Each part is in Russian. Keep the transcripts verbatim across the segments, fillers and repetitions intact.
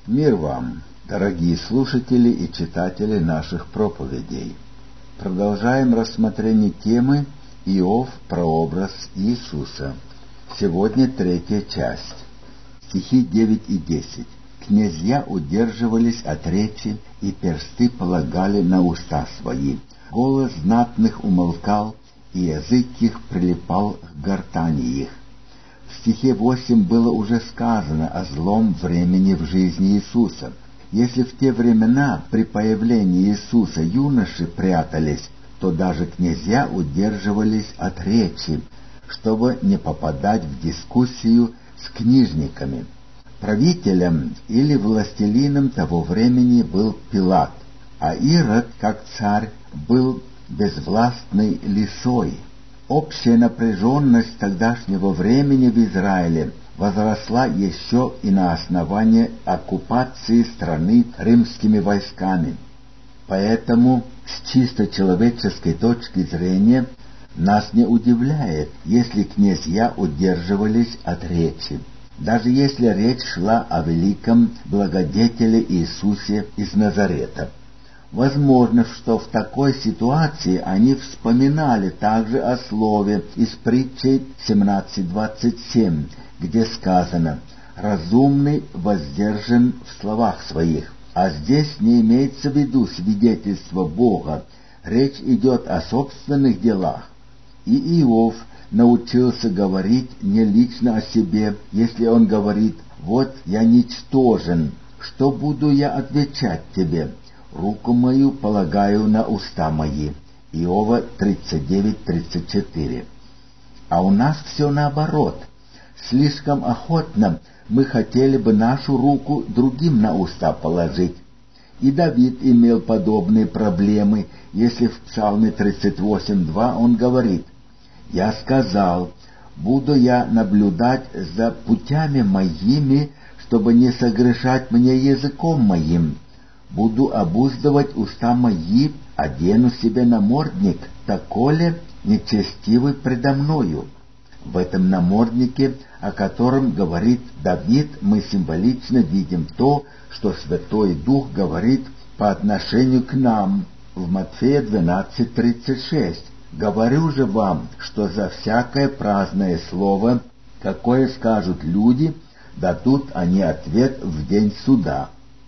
Мир вам, дорогие слушатели и читатели наших проповедей. Продолжаем рассмотрение темы «Иов. Прообраз Иисуса». Сегодня третья часть. Стихи девять и десять. «Князья удерживались от речи, и персты полагали на уста свои. Голос знатных умолкал, и язык их прилипал к гортани их». В стихе восемь было уже сказано о злом времени в жизни Иисуса. Если в те времена при появлении Иисуса юноши прятались, то даже князья удерживались от речи, чтобы не попадать в дискуссию с книжниками. Правителем или властелином того времени был Пилат, а Ирод, как царь, был безвластной лисой. Общая напряженность тогдашнего времени в Израиле возросла еще и на основании оккупации страны римскими войсками. Поэтому с чисто человеческой точки зрения нас не удивляет, если князья удерживались от речи, даже если речь шла о великом благодетеле Иисусе из Назарета. Возможно, что в такой ситуации они вспоминали также о слове из притчи семнадцать двадцать семь, где сказано «разумный воздержан в словах своих». А здесь не имеется в виду свидетельство Бога, речь идет о собственных делах. И Иов научился говорить не лично о себе, если он говорит «вот я ничтожен, что буду я отвечать тебе? Руку мою полагаю на уста мои». Иова тридцать девять тридцать четыре. А у нас все наоборот. Слишком охотно мы хотели бы нашу руку другим на уста положить. И Давид имел подобные проблемы, если в Псалме тридцать восемь два он говорит: «Я сказал, буду я наблюдать за путями моими, чтобы не согрешать мне языком моим. Буду обуздывать уста мои, одену себе намордник, таколе нечестивый предо мною». В этом наморднике, о котором говорит Давид, мы символично видим то, что Святой Дух говорит по отношению к нам в Матфея двенадцать тридцать шесть. «Говорю же вам, что за всякое праздное слово, какое скажут люди, дадут они ответ в день суда».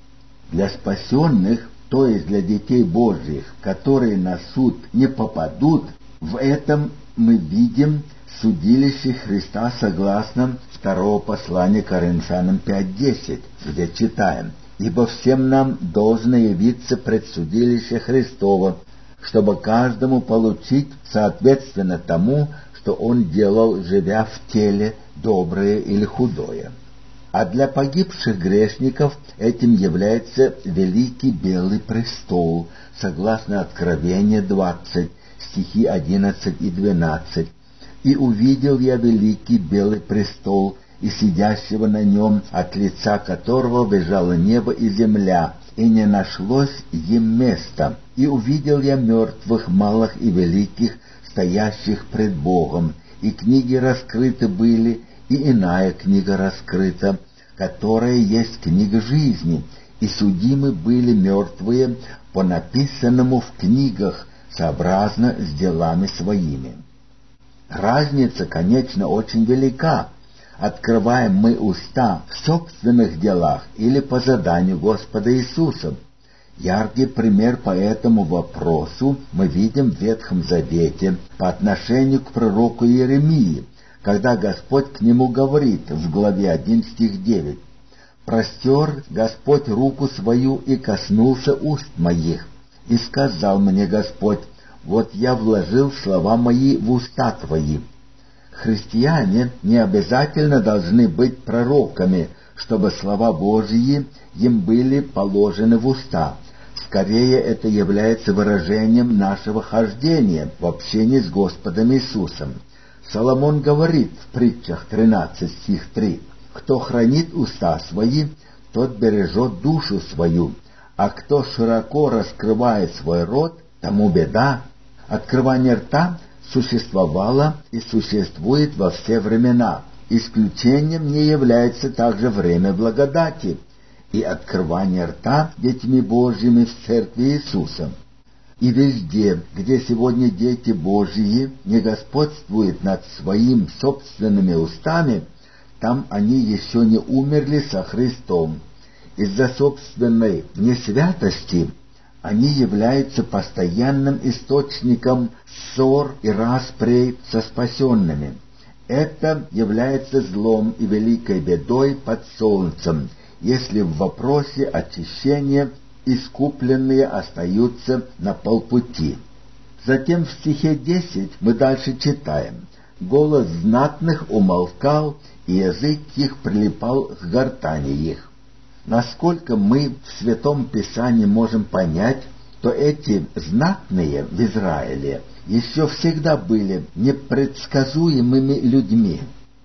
Для спасенных, то есть для детей Божьих, которые на суд не попадут, в этом мы видим судилище Христа согласно второго послания Коринфянам пять десять, где читаем: «Ибо всем нам должно явиться пред судилище Христово, чтобы каждому получить соответственно тому, что он делал, живя в теле, доброе или худое». А для погибших грешников этим является великий белый престол, согласно Откровению двадцать, стихи одиннадцать и двенадцать. «И увидел я великий белый престол, и сидящего на нем, от лица которого бежало небо и земля, и не нашлось им места. И увидел я мертвых, малых и великих, стоящих пред Богом, и книги раскрыты были, и иная книга раскрыта, которая есть книга жизни, и судимы были мертвые по написанному в книгах, сообразно с делами своими». Разница, конечно, очень велика. Открываем мы уста в собственных делах или по заданию Господа Иисуса. Яркий пример по этому вопросу мы видим в Ветхом Завете по отношению к пророку Иеремии, когда Господь к нему говорит в главе один стих девять: «Простер Господь руку свою и коснулся уст моих, и сказал мне Господь: вот я вложил слова мои в уста твои». Христиане не обязательно должны быть пророками, чтобы слова Божьи им были положены в уста. Скорее, это является выражением нашего хождения в общении с Господом Иисусом. Соломон говорит в притчах тринадцать стих три: «Кто хранит уста свои, тот бережет душу свою, а кто широко раскрывает свой рот, тому беда». Открывание рта существовало и существует во все времена. Исключением не является также время благодати. и открывание рта детьми Божьими в Церкви Иисуса. И везде, где сегодня дети Божьи не господствуют над своими собственными устами, там они еще не умерли со Христом. Из-за собственной несвятости они являются постоянным источником ссор и распрей со спасенными. Это является злом и великой бедой под солнцем, если в вопросе очищения искупленные остаются на полпути. Затем в стихе десять мы дальше читаем: «Голос знатных умолкал, и язык их прилипал к гортани их». Насколько мы в Святом Писании можем понять, то эти знатные в Израиле еще всегда были непредсказуемыми людьми.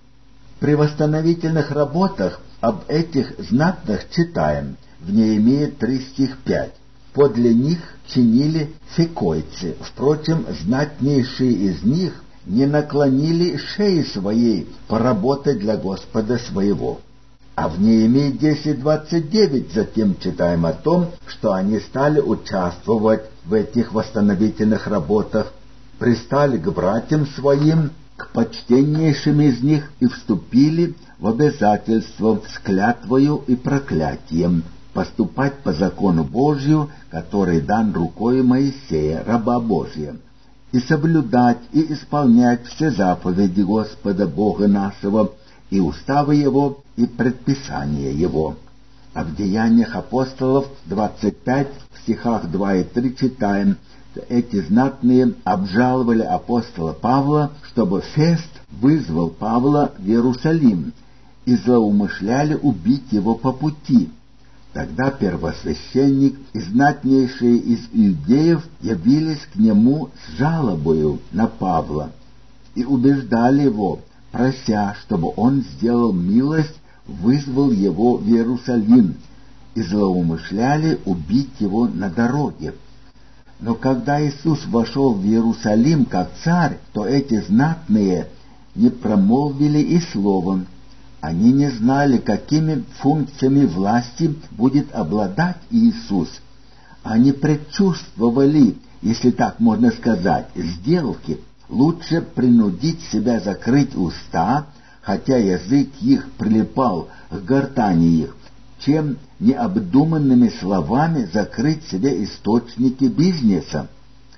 При восстановительных работах об этих знатных читаем в Неемии три стих пять. Подле них чинили фикойцы, впрочем, знатнейшие из них не наклонили шеи своей поработать для Господа своего. А в Неемии десять двадцать девять затем читаем о том, что они стали участвовать в этих восстановительных работах, пристали к братьям своим, к почтеннейшим из них, и вступили в обязательство с клятвою и проклятием поступать по закону Божию, который дан рукой Моисея, раба Божия, и соблюдать и исполнять все заповеди Господа Бога нашего, и уставы Его, и предписания Его. А в Деяниях апостолов двадцать пять, в стихах два и три читаем: эти знатные обжаловали апостола Павла, чтобы Фест вызвал Павла в Иерусалим, и злоумышляли убить его по пути. Тогда первосвященник и знатнейшие из иудеев явились к нему с жалобою на Павла и убеждали его, прося, чтобы он сделал милость, вызвал его в Иерусалим, и злоумышляли убить его на дороге. Но когда Иисус вошел в Иерусалим как царь, то эти знатные не промолвили и словом. Они не знали, какими функциями власти будет обладать Иисус. Они предчувствовали, если так можно сказать, сделки. Лучше принудить себя закрыть уста, хотя язык их прилипал к гортани их, чем необдуманными словами закрыть себе источники бизнеса.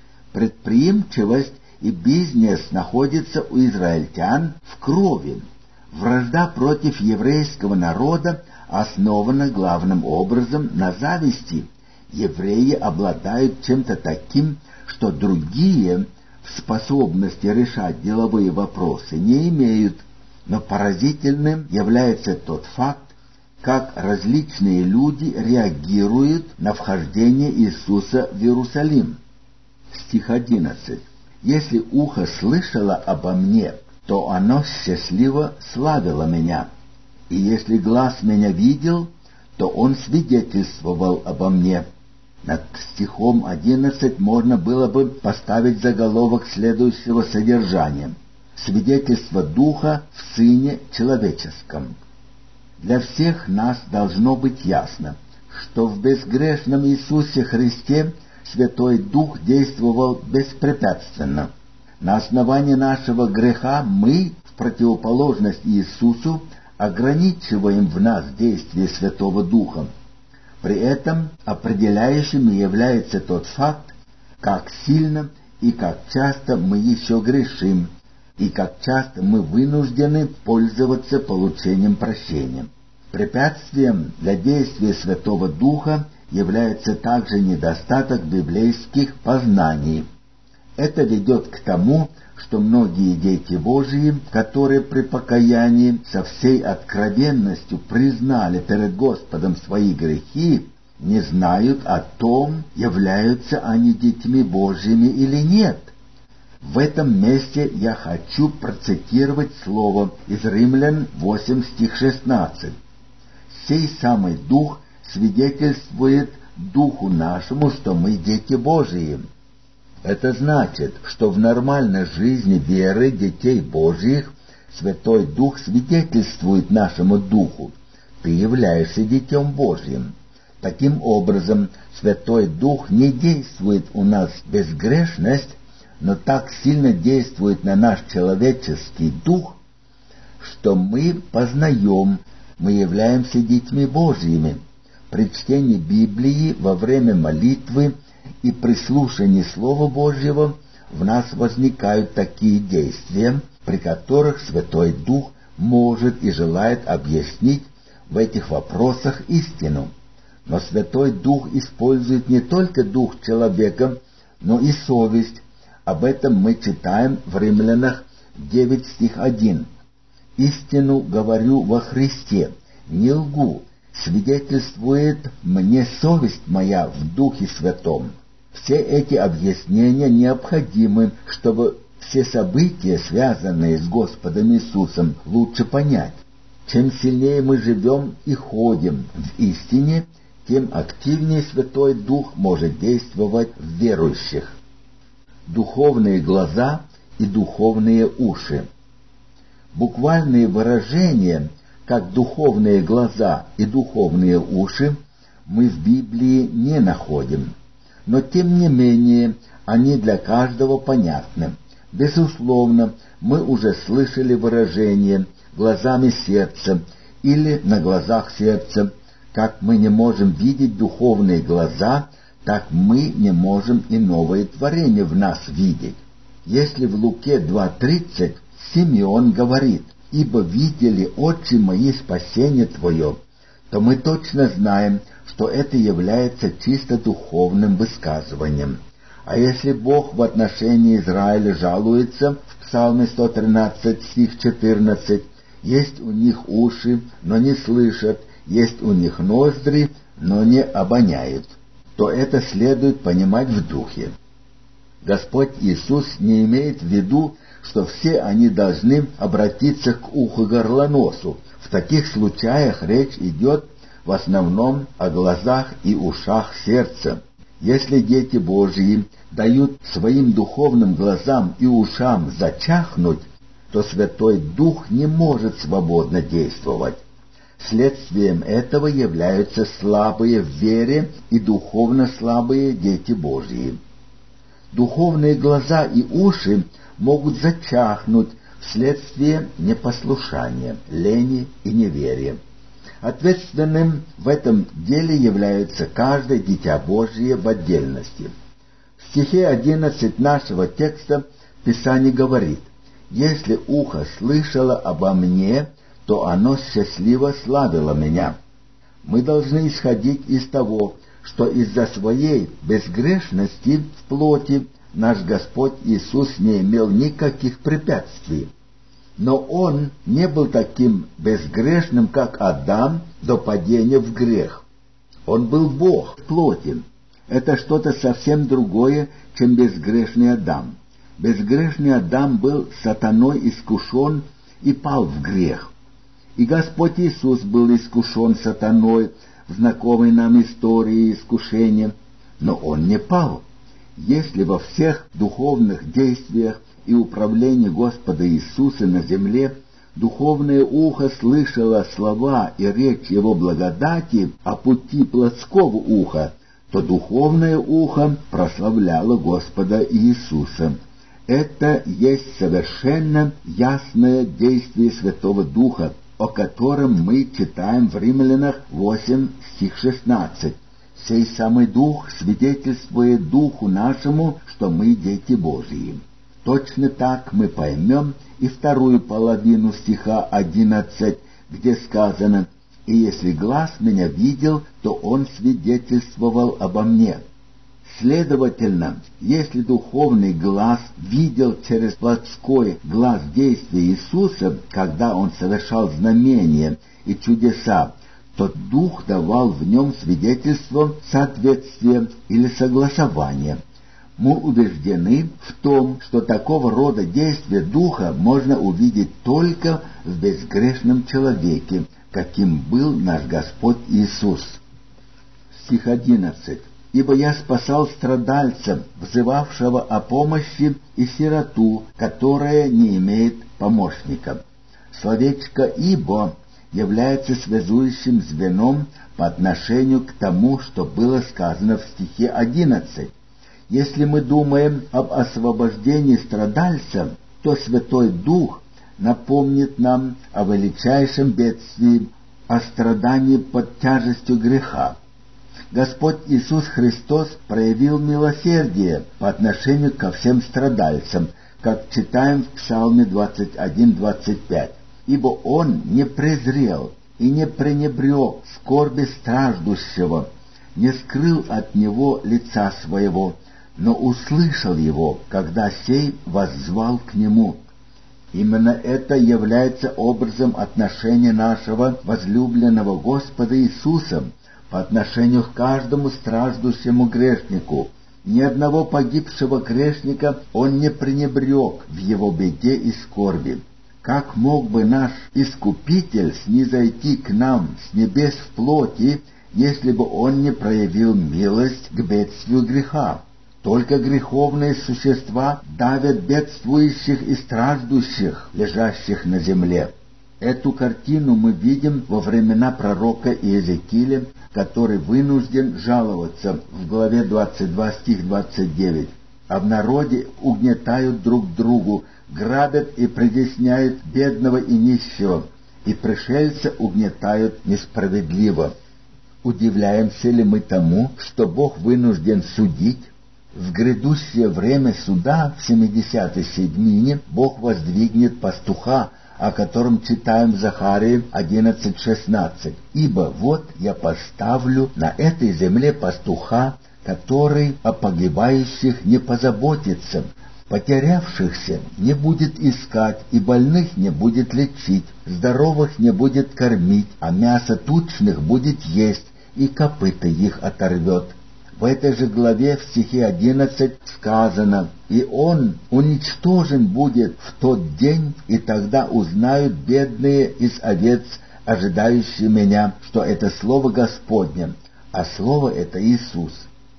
Предприимчивость и бизнес находятся у израильтян в крови. Вражда против еврейского народа основана главным образом на зависти. Евреи обладают чем-то таким, что другие в способности решать деловые вопросы не имеют. Но поразительным является тот факт, как различные люди реагируют на вхождение Иисуса в Иерусалим. Стих одиннадцать. «Если ухо слышало обо мне, то оно счастливо славило меня, и если глаз меня видел, то он свидетельствовал обо мне». Над стихом одиннадцать можно было бы поставить заголовок следующего содержания: «Свидетельство Духа в Сыне Человеческом». Для всех нас должно быть ясно, что в безгрешном Иисусе Христе Святой Дух действовал беспрепятственно. На основании нашего греха мы, в противоположность Иисусу, ограничиваем в нас действие Святого Духа. При этом определяющим является тот факт, как сильно и как часто мы еще грешим, и как часто мы вынуждены пользоваться получением прощения. Препятствием для действия Святого Духа является также недостаток библейских познаний. Это ведет к тому, что многие дети Божии, которые при покаянии со всей откровенностью признали перед Господом свои грехи, не знают о том, являются они детьми Божьими или нет. В этом месте я хочу процитировать слово из Римлян восемь стих шестнадцать. «Сей самый Дух свидетельствует Духу нашему, что мы дети Божии». Это значит, что в нормальной жизни веры детей Божьих Святой Дух свидетельствует нашему Духу, ты являешься Детем Божьим. Таким образом, Святой Дух не действует у нас безгрешность, но так сильно действует на наш человеческий дух, что мы познаем, мы являемся детьми Божьими. При чтении Библии, во время молитвы и при слушании Слова Божьего в нас возникают такие действия, при которых Святой Дух может и желает объяснить в этих вопросах истину. Но Святой Дух использует не только дух человека, но и совесть. Об этом мы читаем в Римлянах девять стих один. «Истину говорю во Христе, не лгу, свидетельствует мне совесть моя в Духе Святом». Все эти объяснения необходимы, чтобы все события, связанные с Господом Иисусом, лучше понять. Чем сильнее мы живем и ходим в истине, тем активнее Святой Дух может действовать в верующих. Духовные глаза и духовные уши. Буквальные выражения, как духовные глаза и духовные уши, мы в Библии не находим. Но тем не менее они для каждого понятны. Безусловно, мы уже слышали выражение «глазами сердца» или «на глазах сердца». Как мы не можем видеть духовные глаза, так мы не можем и новое творение в нас видеть. Если в Луке два тридцать Симеон говорит: «Ибо видели очи мои спасение Твое», то мы точно знаем, что это является чисто духовным высказыванием. А если Бог в отношении Израиля жалуется в Псалме сто тринадцать, стих четырнадцать, «Есть у них уши, но не слышат, есть у них ноздри, но не обоняют», то это следует понимать в духе. Господь Иисус не имеет в виду, что все они должны обратиться к уху-горлоносу. В таких случаях речь идет в основном о глазах и ушах сердца. Если дети Божьи дают своим духовным глазам и ушам зачахнуть, то Святой Дух не может свободно действовать. Следствием этого являются слабые в вере и духовно слабые дети Божьи. Духовные глаза и уши могут зачахнуть вследствие непослушания, лени и неверия. Ответственным в этом деле является каждое дитя Божье в отдельности. В стихе одиннадцать нашего текста Писание говорит: «Если ухо слышало обо мне, то оно счастливо славило меня». Мы должны исходить из того, что из-за своей безгрешности в плоти наш Господь Иисус не имел никаких препятствий. Но Он не был таким безгрешным, как Адам до падения в грех. Он был Бог в плоти. Это что-то совсем другое, чем безгрешный Адам. Безгрешный Адам был сатаной искушен и пал в грех. И Господь Иисус был искушен сатаной в знакомой нам истории искушения, но Он не пал. Если во всех духовных действиях и управлении Господа Иисуса на земле духовное ухо слышало слова и речь Его благодати о пути плотского уха, то духовное ухо прославляло Господа Иисуса. Это есть совершенно ясное действие Святого Духа, о котором мы читаем в Римлянах восемь, стих шестнадцать. «Сей самый Дух свидетельствует Духу нашему, что мы дети Божьи». Точно так мы поймем и вторую половину стиха одиннадцать, где сказано: «И если глаз меня видел, то он свидетельствовал обо мне». Следовательно, если духовный глаз видел через плотской глаз действия Иисуса, когда Он совершал знамения и чудеса, то Дух давал в нем свидетельство соответствия или согласования. Мы убеждены в том, что такого рода действия Духа можно увидеть только в безгрешном человеке, каким был наш Господь Иисус. Стих одиннадцать. «Ибо я спасал страдальца, взывавшего о помощи, и сироту, которая не имеет помощника». Словечко «ибо» является связующим звеном по отношению к тому, что было сказано в стихе одиннадцатом. Если мы думаем об освобождении страдальца, то Святой Дух напомнит нам о величайшем бедствии, о страдании под тяжестью греха. Господь Иисус Христос проявил милосердие по отношению ко всем страдальцам, как читаем в Псалме двадцать один двадцать пять. «Ибо Он не презрел и не пренебрег скорби страждущего, не скрыл от него лица своего, но услышал его, когда сей воззвал к нему». Именно это является образом отношения нашего возлюбленного Господа Иисуса по отношению к каждому страждущему грешнику. Ни одного погибшего грешника Он не пренебрег в его беде и скорби. Как мог бы наш Искупитель снизойти к нам с небес в плоти, если бы Он не проявил милость к бедствию греха? Только греховные существа давят бедствующих и страждущих, лежащих на земле. Эту картину мы видим во времена пророка Иезекииля, который вынужден жаловаться в главе двадцать два, стих двадцать девять. «А в народе угнетают друг другу, грабят и притесняют бедного и нищего, и пришельца угнетают несправедливо». Удивляемся ли мы тому, что Бог вынужден судить? В грядущее время суда в семидесятой седьмине Бог воздвигнет пастуха, о котором читаем в Захарии одиннадцать шестнадцать. «Ибо вот я поставлю на этой земле пастуха, который о погибающих не позаботится, потерявшихся не будет искать, и больных не будет лечить, здоровых не будет кормить, а мясо тучных будет есть, и копыта их оторвет». В этой же главе в стихе одиннадцать сказано: «И он уничтожен будет в тот день, и тогда узнают бедные из овец, ожидающие меня, что это слово Господне, а слово это Иисус».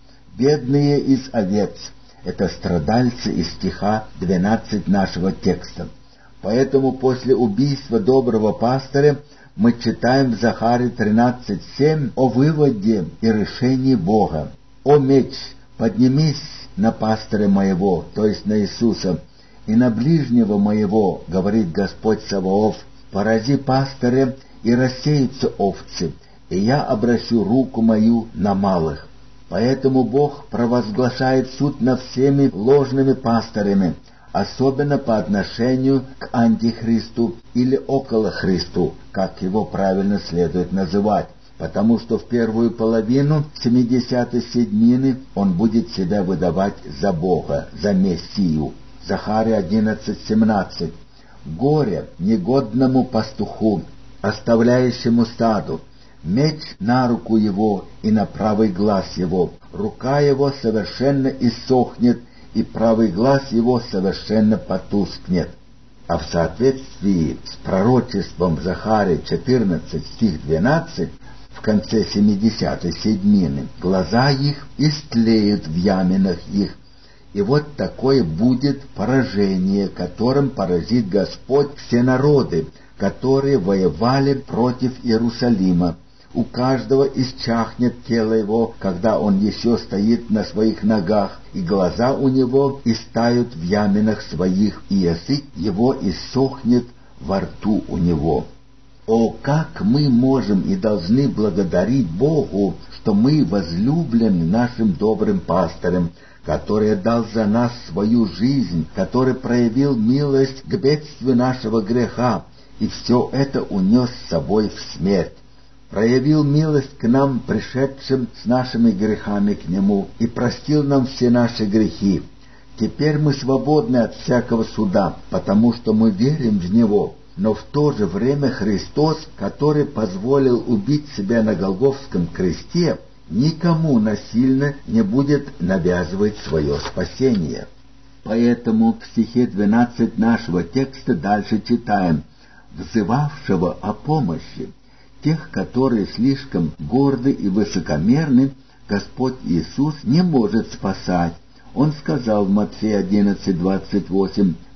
Бедные из овец — это страдальцы из стиха двенадцать нашего текста. Поэтому после убийства доброго пастыря мы читаем в Захарии тринадцать семь о выводе и решении Бога. «О меч, поднимись на пастыря моего», то есть на Иисуса, «и на ближнего моего, говорит Господь Саваоф, порази пастыря, и рассеются овцы, и я обращу руку мою на малых». Поэтому Бог провозглашает суд над всеми ложными пастырями, особенно по отношению к Антихристу или около Христу, как его правильно следует называть, потому что в первую половину семидесятой седьмины он будет себя выдавать за Бога, за Мессию. Захария одиннадцать семнадцать. «Горе негодному пастуху, оставляющему стаду, меч на руку его и на правый глаз его, рука его совершенно иссохнет, и правый глаз его совершенно потускнет». А в соответствии с пророчеством Захарии четырнадцать, стих двенадцать, в конце семидесятой седьмины, глаза их истлеют в яминах их. И вот такое будет поражение, которым поразит Господь все народы, которые воевали против Иерусалима. У каждого исчахнет тело его, когда он еще стоит на своих ногах, и глаза у него истают в яминах своих, и язык его иссохнет во рту у него. О, как мы можем и должны благодарить Богу, что мы возлюблены нашим добрым пастырем, который дал за нас свою жизнь, который проявил милость к бедствию нашего греха, и все это унес с собой в смерть. Проявил милость к нам, пришедшим с нашими грехами к Нему, и простил нам все наши грехи. Теперь мы свободны от всякого суда, потому что мы верим в Него. Но в то же время Христос, который позволил убить себя на Голгофском кресте, никому насильно не будет навязывать свое спасение. Поэтому в стихе двенадцать нашего текста дальше читаем: «Взывавшего о помощи». Тех, которые слишком горды и высокомерны, Господь Иисус не может спасать. Он сказал в Матфея одиннадцать двадцать восемь: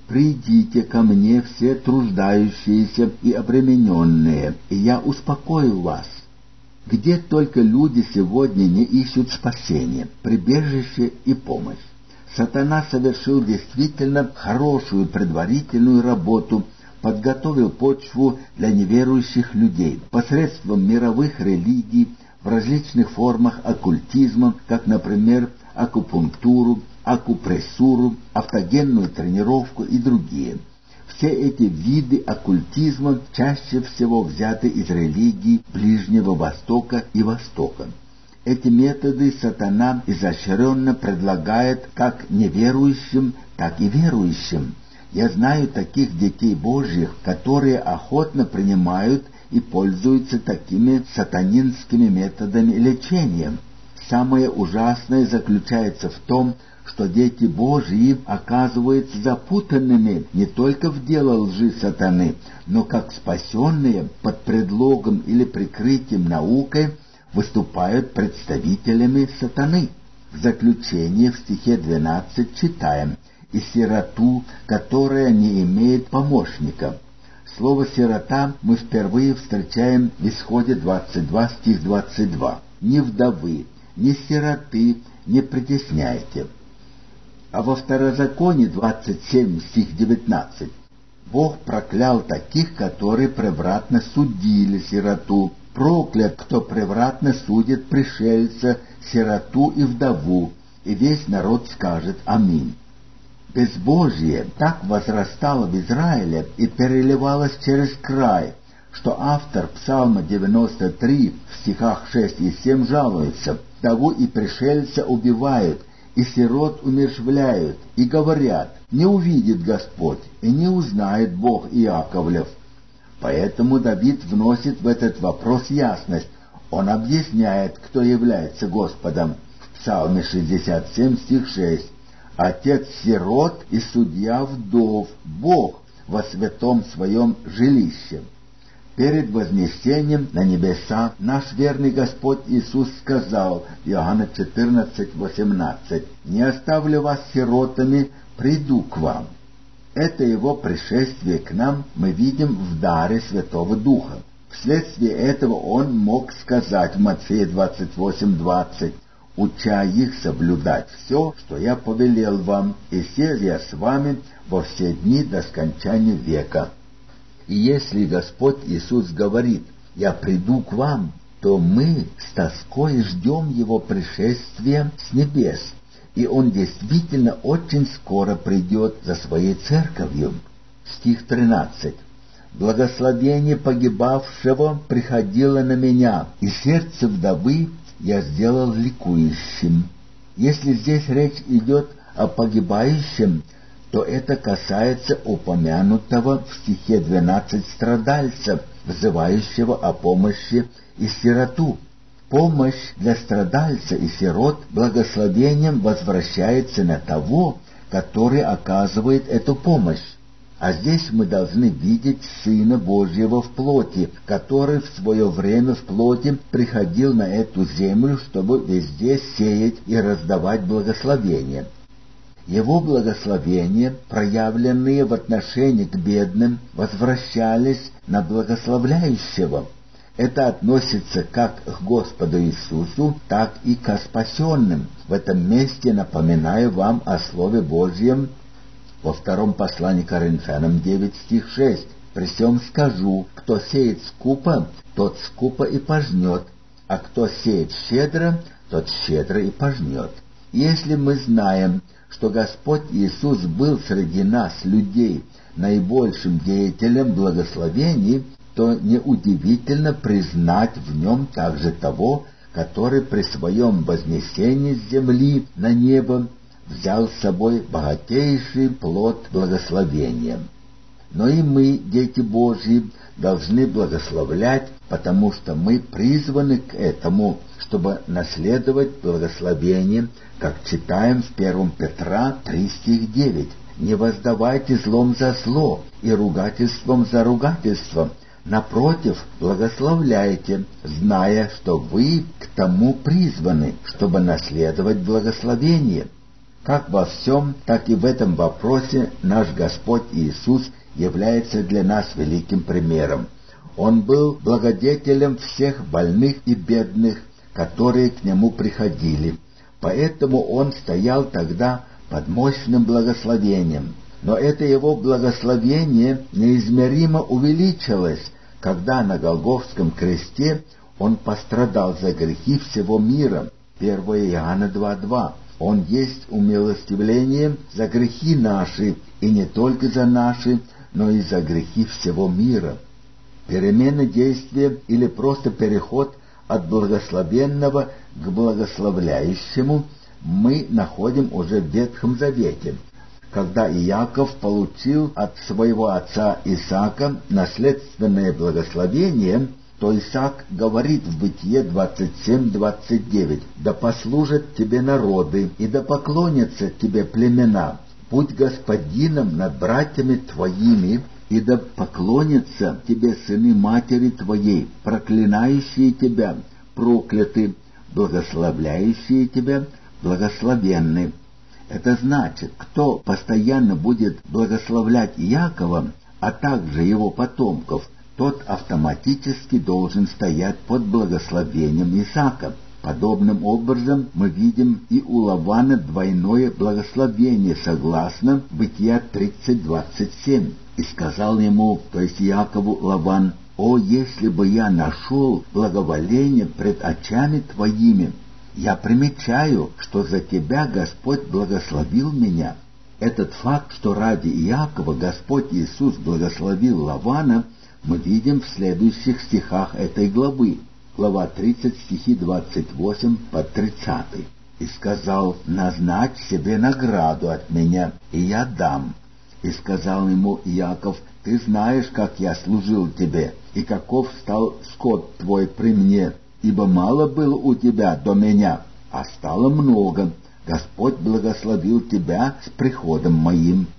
«Придите ко мне все труждающиеся и обремененные, и я успокою вас». Где только люди сегодня не ищут спасения, прибежище и помощь. Сатана совершил действительно хорошую предварительную работу, подготовил почву для неверующих людей посредством мировых религий в различных формах оккультизма, как, например, акупунктуру, акупрессуру, автогенную тренировку и другие. Все эти виды оккультизма чаще всего взяты из религий Ближнего Востока и Востока. Эти методы сатана изощренно предлагает как неверующим, так и верующим. Я знаю таких детей Божьих, которые охотно принимают и пользуются такими сатанинскими методами лечения. Самое ужасное заключается в том, что дети Божьи оказываются запутанными не только в дело лжи сатаны, но как спасенные под предлогом или прикрытием наукой выступают представителями сатаны. В заключение в стихе двенадцать читаем: «И сироту, которая не имеет помощника». Слово «сирота» мы впервые встречаем в Исходе двадцать два, стих двадцать два. «Ни вдовы, ни сироты не притесняйте». А во Второзаконии двадцать семь, стих девятнадцать. «Бог проклял таких, которые превратно судили сироту. Проклят, кто превратно судит пришельца, сироту и вдову». И весь народ скажет «Аминь». Безбожие так возрастало в Израиле и переливалось через край, что автор Псалма девяносто три в стихах шесть и семь жалуется: «Вдову и пришельца убивают, и сирот умерщвляют, и говорят: не увидит Господь, и не узнает Бог Иаковлев». Поэтому Давид вносит в этот вопрос ясность. Он объясняет, кто является Господом. В Псалме шестьдесят семь, стих шесть. «Отец сирот и судья вдов, Бог во святом своем жилище». Перед вознесением на небеса наш верный Господь Иисус сказал в Иоанна четырнадцать, восемнадцать: «Не оставлю вас сиротами, приду к вам». Это Его пришествие к нам мы видим в даре Святого Духа. Вследствие этого Он мог сказать в Матфея двадцать восемь, двадцать: «Уча их соблюдать все, что я повелел вам, и сел я с вами во все дни до скончания века». И если Господь Иисус говорит: «Я приду к вам», то мы с тоской ждем Его пришествия с небес, и Он действительно очень скоро придет за Своей церковью. Стих тринадцать. «Благословение погибавшего приходило на меня, и сердце вдовы я сделал ликующим». Если здесь речь идет о погибающем, то это касается упомянутого в стихе двенадцать страдальца, взывающего о помощи и сироту. Помощь для страдальца и сирот благословением возвращается на того, который оказывает эту помощь. А здесь мы должны видеть Сына Божьего в плоти, который в свое время в плоти приходил на эту землю, чтобы везде сеять и раздавать благословения. Его благословения, проявленные в отношении к бедным, возвращались на благословляющего. Это относится как к Господу Иисусу, так и к спасенным. В этом месте напоминаю вам о Слове Божьем во втором послании к Коринфянам девять, стих шесть. «При сем скажу, кто сеет скупо, тот скупо и пожнет, а кто сеет щедро, тот щедро и пожнет». Если мы знаем, что Господь Иисус был среди нас, людей, наибольшим деятелем благословений, то неудивительно признать в нем также того, который при своем вознесении с земли на небо взял с собой богатейший плод благословения. Но и мы, дети Божьи, должны благословлять, потому что мы призваны к этому, чтобы наследовать благословение, как читаем в первом Петра три, стих девять. «Не воздавайте злом за зло и ругательством за ругательство. Напротив, благословляйте, зная, что вы к тому призваны, чтобы наследовать благословение». Как во всем, так и в этом вопросе наш Господь Иисус является для нас великим примером. Он был благодетелем всех больных и бедных, которые к Нему приходили. Поэтому Он стоял тогда под мощным благословением. Но это Его благословение неизмеримо увеличилось, когда на Голгофском кресте Он пострадал за грехи всего мира. первое Иоанна два два. Он есть умилостивление за грехи наши, и не только за наши, но и за грехи всего мира. Перемена действия или просто переход от благословенного к благословляющему мы находим уже в Ветхом Завете, когда Иаков получил от своего отца Исаака наследственное благословение, то Исаак говорит в Бытие двадцать семь двадцать девять: «Да послужат тебе народы, и да поклонятся тебе племена, будь господином над братьями твоими, и да поклонятся тебе сыны матери твоей, проклинающие тебя прокляты, благословляющие тебя благословенны». Это значит, кто постоянно будет благословлять Иакова, а также его потомков, тот автоматически должен стоять под благословением Исаака. Подобным образом мы видим и у Лавана двойное благословение, согласно Бытия тридцать двадцать семь. «И сказал ему, то есть Иакову, Лаван: «О, если бы я нашел благоволение пред очами твоими! Я примечаю, что за тебя Господь благословил меня». Этот факт, что ради Иакова Господь Иисус благословил Лавана, мы видим в следующих стихах этой главы. Глава тридцать, стихи двадцать восемь по тридцатый. «И сказал: назначь себе награду от меня, и я дам. И сказал ему Иаков: ты знаешь, как я служил тебе, и каков стал скот твой при мне, ибо мало было у тебя до меня, а стало много. Господь благословил тебя с приходом моим».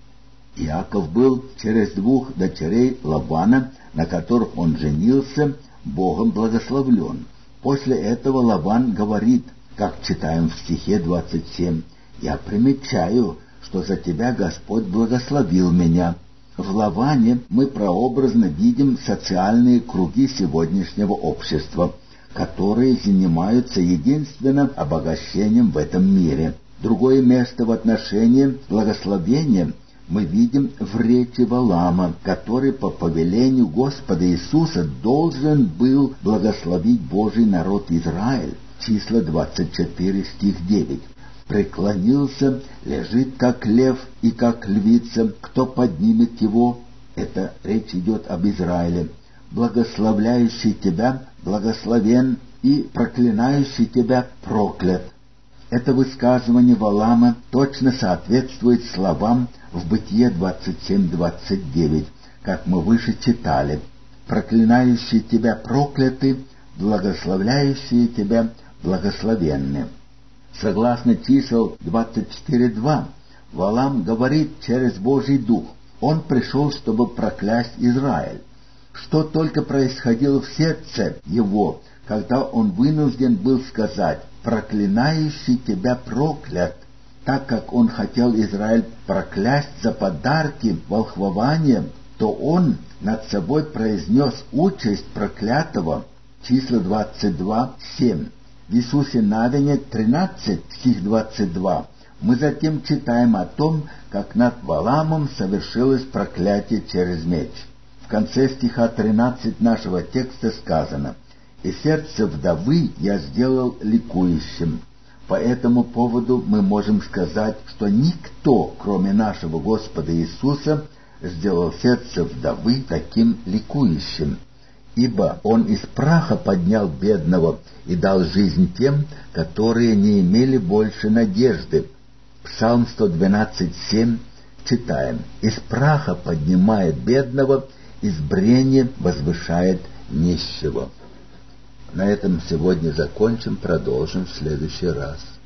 Иаков был через двух дочерей Лавана, на которых он женился, Богом благословлен. После этого Лаван говорит, как читаем в стихе двадцать семь: «Я примечаю, что за тебя Господь благословил меня». В Лаване мы прообразно видим социальные круги сегодняшнего общества, которые занимаются единственным обогащением в этом мире. Другое место в отношении благословения мы видим в речи Валаама, который по повелению Господа Иисуса должен был благословить Божий народ Израиль. Числа двадцать четыре, стих девять. «Преклонился, лежит как лев и как львица, кто поднимет его?» Это речь идет об Израиле. «Благословляющий тебя благословен, и проклинающий тебя проклят». Это высказывание Валаама точно соответствует словам в Бытие двадцать семь двадцать девять, как мы выше читали: «Проклинающие тебя прокляты, благословляющие тебя благословенны». Согласно чисел двадцать четыре два, Валаам говорит через Божий Дух. Он пришел, чтобы проклясть Израиль. Что только происходило в сердце его, когда он вынужден был сказать: «Проклинающий тебя проклят», так как он хотел Израиль проклясть за подарки волхвования, то он над собой произнес участь проклятого. Числа двадцать два семь. В Иисусе Навине тринадцать, стих двадцать два, мы затем читаем о том, как над Валаамом совершилось проклятие через меч. В конце стиха тринадцать нашего текста сказано: «И сердце вдовы я сделал ликующим». По этому поводу мы можем сказать, что никто, кроме нашего Господа Иисуса, сделал сердце вдовы таким ликующим. Ибо Он из праха поднял бедного и дал жизнь тем, которые не имели больше надежды. Псалм сто двенадцать семь читаем: «Из праха поднимает бедного, из брения возвышает нищего». На этом сегодня закончим, продолжим в следующий раз.